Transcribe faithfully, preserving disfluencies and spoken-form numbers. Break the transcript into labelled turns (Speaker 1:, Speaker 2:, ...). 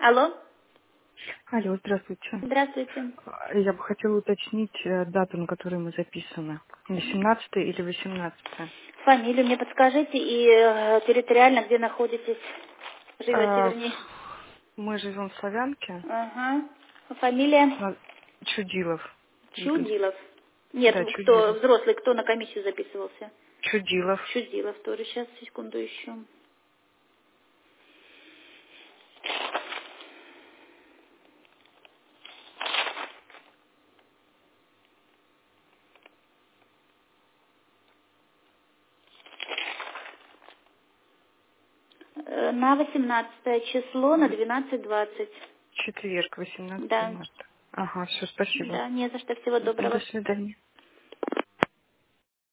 Speaker 1: Алло.
Speaker 2: Алло, здравствуйте.
Speaker 1: Здравствуйте.
Speaker 2: А, Я бы хотела уточнить э, дату, на которую мы записаны. восемнадцатое или восемнадцатое?
Speaker 1: Фамилию мне подскажите и э, территориально, где находитесь? Живете,
Speaker 2: А,
Speaker 1: вернее.
Speaker 2: мы живем в Славянке.
Speaker 1: Ага. Фамилия
Speaker 2: На- Чудилов Игорь.
Speaker 1: Чудилов. Нет,
Speaker 2: Да,
Speaker 1: кто
Speaker 2: Чудилов.
Speaker 1: взрослый, кто на комиссию записывался?
Speaker 2: Чудилов.
Speaker 1: Чудилов тоже. Сейчас, секунду еще. Э, На восемнадцатое число, на
Speaker 2: В
Speaker 1: двенадцать двадцать.
Speaker 2: четверг, восемнадцатое
Speaker 1: Да.
Speaker 2: марта. Ага, все, спасибо.
Speaker 1: Да, не за что. Всего
Speaker 2: До
Speaker 1: доброго.
Speaker 2: свидания.